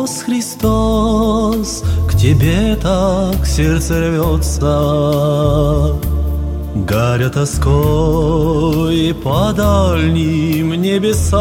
Христос, Христос, к Тебе так сердце рвется, горя тоской по дальним небесам.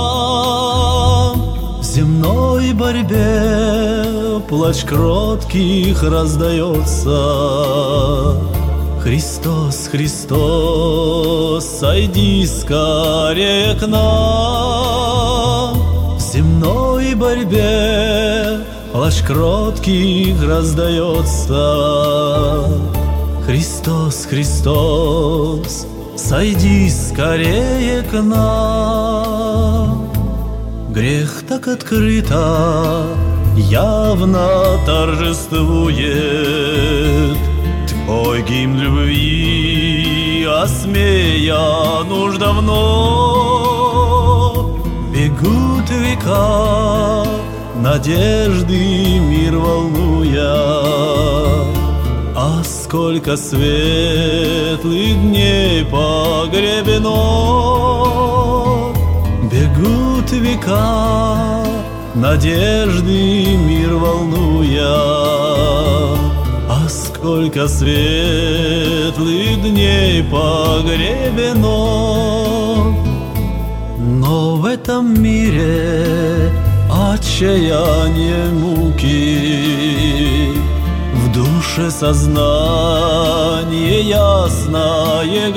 В земной борьбе плач кротких раздается. Христос, Христос, сойди скорее к нам. В земной борьбе плач кротких раздается. Христос, Христос, сойди скорее к нам. Грех так открыто, явно торжествует. Твой гимн любви осмеян уж давно. Бегут века, надежды мир волнуя. А сколько светлых дней погребено. Бегут века, надежды мир волнуя. А сколько светлых дней погребено. Но в этом мире отчаяние, муки, в душе сознание ясное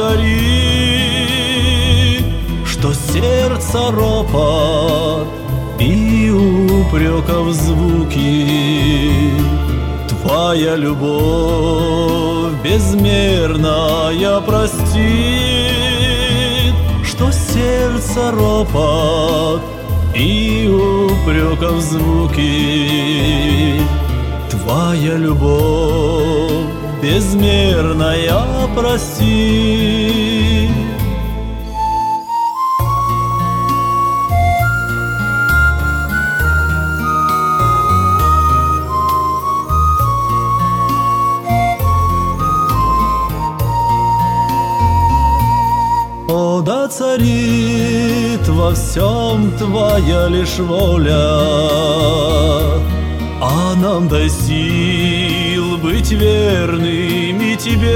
горит, что сердце ропот и упреков звуки. Твоя любовь безмерная простит, что сердце ропот и упреков звуки. Твоя любовь безмерная простит. О, да царит во всем Твоя лишь воля, а нам дай сил быть верными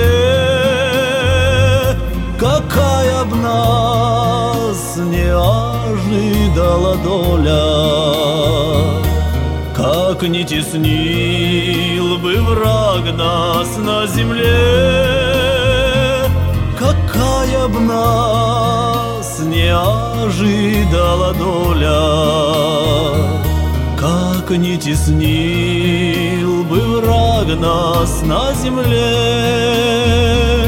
Тебе. Какая б нас не ожидала доля, как не теснил бы враг нас на земле. Какая б нас не ожидала доля, как не теснил бы враг нас на земле.